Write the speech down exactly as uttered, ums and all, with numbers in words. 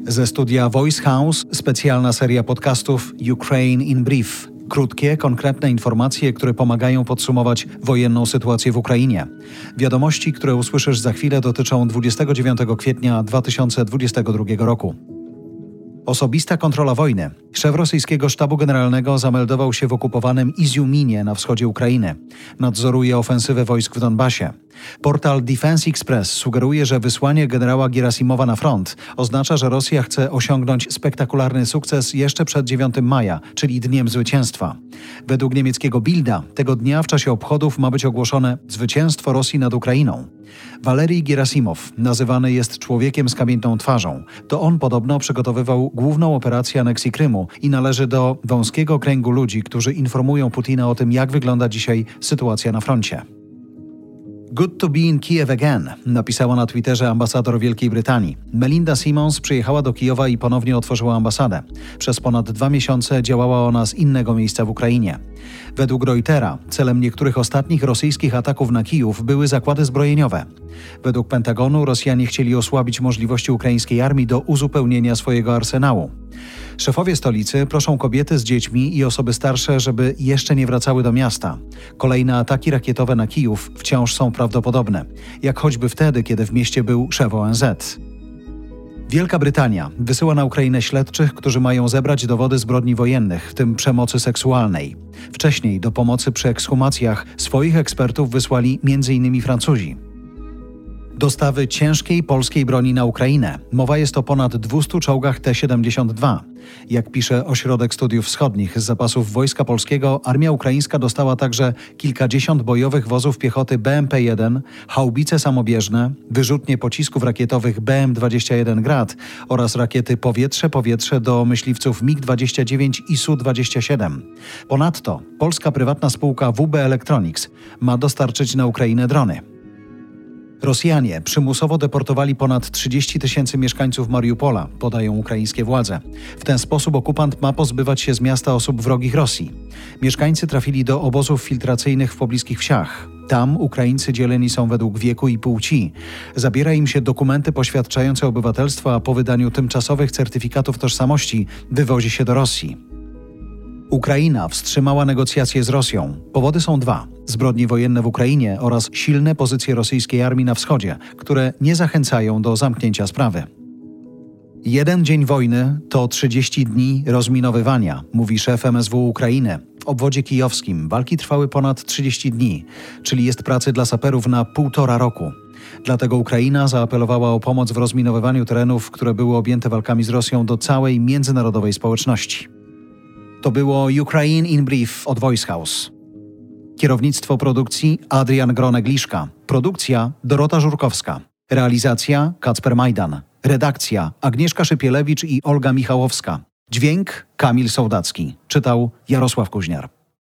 Ze studia Voice House specjalna seria podcastów Ukraine in Brief. Krótkie, konkretne informacje, które pomagają podsumować wojenną sytuację w Ukrainie. Wiadomości, które usłyszysz za chwilę, dotyczą dwudziestego dziewiątego kwietnia dwa tysiące dwudziestego drugiego roku. Osobista kontrola wojny. Szef rosyjskiego sztabu generalnego zameldował się w okupowanym Iziuminie na wschodzie Ukrainy. Nadzoruje ofensywę wojsk w Donbasie. Portal Defense Express sugeruje, że wysłanie generała Gerasimowa na front oznacza, że Rosja chce osiągnąć spektakularny sukces jeszcze przed dziewiątego maja, czyli Dniem Zwycięstwa. Według niemieckiego Bilda tego dnia w czasie obchodów ma być ogłoszone zwycięstwo Rosji nad Ukrainą. Walerij Gerasimow nazywany jest człowiekiem z kamienną twarzą. To on podobno przygotowywał główną operację aneksji Krymu i należy do wąskiego kręgu ludzi, którzy informują Putina o tym, jak wygląda dzisiaj sytuacja na froncie. Good to be in Kiev again, napisała na Twitterze ambasador Wielkiej Brytanii. Melinda Simons przyjechała do Kijowa i ponownie otworzyła ambasadę. Przez ponad dwa miesiące działała ona z innego miejsca w Ukrainie. Według Reutera celem niektórych ostatnich rosyjskich ataków na Kijów były zakłady zbrojeniowe. Według Pentagonu Rosjanie chcieli osłabić możliwości ukraińskiej armii do uzupełnienia swojego arsenału. Szefowie stolicy proszą kobiety z dziećmi i osoby starsze, żeby jeszcze nie wracały do miasta. Kolejne ataki rakietowe na Kijów wciąż są prawdopodobne, jak choćby wtedy, kiedy w mieście był szef O N Z. Wielka Brytania wysyła na Ukrainę śledczych, którzy mają zebrać dowody zbrodni wojennych, w tym przemocy seksualnej. Wcześniej do pomocy przy ekshumacjach swoich ekspertów wysłali między innymi Francuzi. Dostawy ciężkiej polskiej broni na Ukrainę. Mowa jest o ponad dwustu czołgach T siedemdziesiąt dwa. Jak pisze Ośrodek Studiów Wschodnich, z zapasów Wojska Polskiego armia ukraińska dostała także kilkadziesiąt bojowych wozów piechoty B M P jeden, haubice samobieżne, wyrzutnie pocisków rakietowych B M dwadzieścia jeden Grad oraz rakiety powietrze-powietrze do myśliwców MiG dwadzieścia dziewięć i S U dwadzieścia siedem. Ponadto polska prywatna spółka W B Electronics ma dostarczyć na Ukrainę drony. Rosjanie przymusowo deportowali ponad trzydzieści tysięcy mieszkańców Mariupola, podają ukraińskie władze. W ten sposób okupant ma pozbywać się z miasta osób wrogich Rosji. Mieszkańcy trafili do obozów filtracyjnych w pobliskich wsiach. Tam Ukraińcy dzieleni są według wieku i płci. Zabiera im się dokumenty poświadczające obywatelstwo, a po wydaniu tymczasowych certyfikatów tożsamości wywozi się do Rosji. Ukraina wstrzymała negocjacje z Rosją. Powody są dwa. Zbrodnie wojenne w Ukrainie oraz silne pozycje rosyjskiej armii na wschodzie, które nie zachęcają do zamknięcia sprawy. Jeden dzień wojny to trzydzieści dni rozminowywania, mówi szef M S W Ukrainy. W obwodzie kijowskim walki trwały ponad trzydzieści dni, czyli jest pracy dla saperów na półtora roku. Dlatego Ukraina zaapelowała o pomoc w rozminowywaniu terenów, które były objęte walkami z Rosją, do całej międzynarodowej społeczności. To było Ukraine in Brief od Voice House. Kierownictwo produkcji Adrian Gronek-Liszka. Produkcja Dorota Żurkowska. Realizacja Kacper Majdan. Redakcja Agnieszka Szypielewicz i Olga Michałowska. Dźwięk Kamil Sołdacki. Czytał Jarosław Kuźniar.